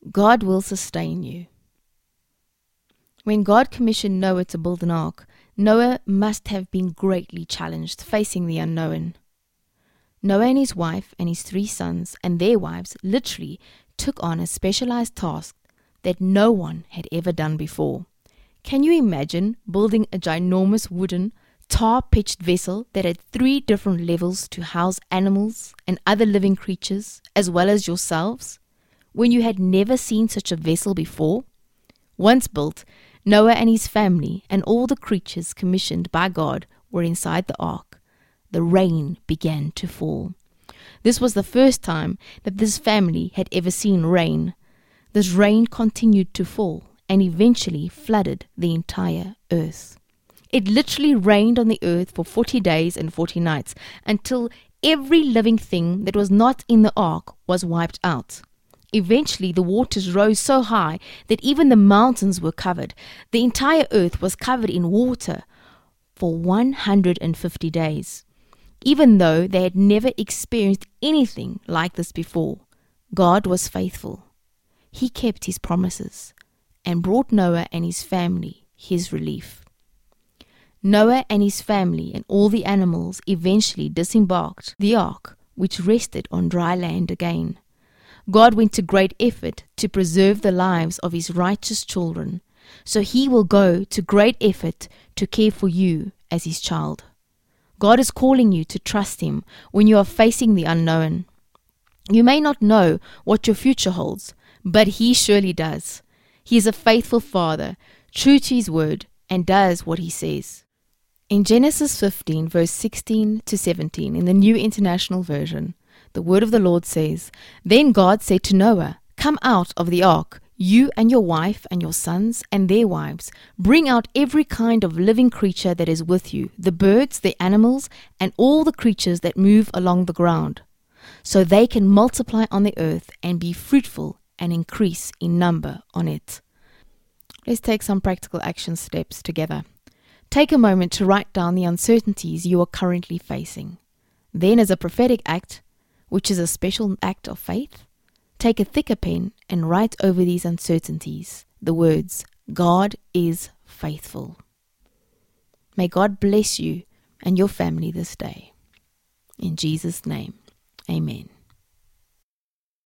God will sustain you. When God commissioned Noah to build an ark, Noah must have been greatly challenged, facing the unknown. Noah and his wife and his 3 sons and their wives literally took on a specialized task that no one had ever done before. Can you imagine building a ginormous wooden, tar-pitched vessel that had 3 different levels to house animals and other living creatures, as well as yourselves, when you had never seen such a vessel before? Once built, Noah and his family and all the creatures commissioned by God were inside the ark. The rain began to fall. This was the first time that this family had ever seen rain. This rain continued to fall and eventually flooded the entire earth. It literally rained on the earth for 40 days and 40 nights until every living thing that was not in the ark was wiped out. Eventually, the waters rose so high that even the mountains were covered. The entire earth was covered in water for 150 days. Even though they had never experienced anything like this before, God was faithful. He kept his promises and brought Noah and his family his relief. Noah and his family and all the animals eventually disembarked the ark, which rested on dry land again. God went to great effort to preserve the lives of his righteous children, so he will go to great effort to care for you as his child. God is calling you to trust him when you are facing the unknown. You may not know what your future holds, but he surely does. He is a faithful Father, true to his word, and does what he says. In Genesis 15, verse 16 to 17, in the New International Version, the word of the Lord says, "Then God said to Noah, 'Come out of the ark, you and your wife and your sons and their wives. Bring out every kind of living creature that is with you, the birds, the animals, and all the creatures that move along the ground, so they can multiply on the earth and be fruitful and increase in number on it.'" Let's take some practical action steps together. Take a moment to write down the uncertainties you are currently facing. Then, as a prophetic act, which is a special act of faith, take a thicker pen and write over these uncertainties the words, "God is faithful." May God bless you and your family this day. In Jesus' name, amen.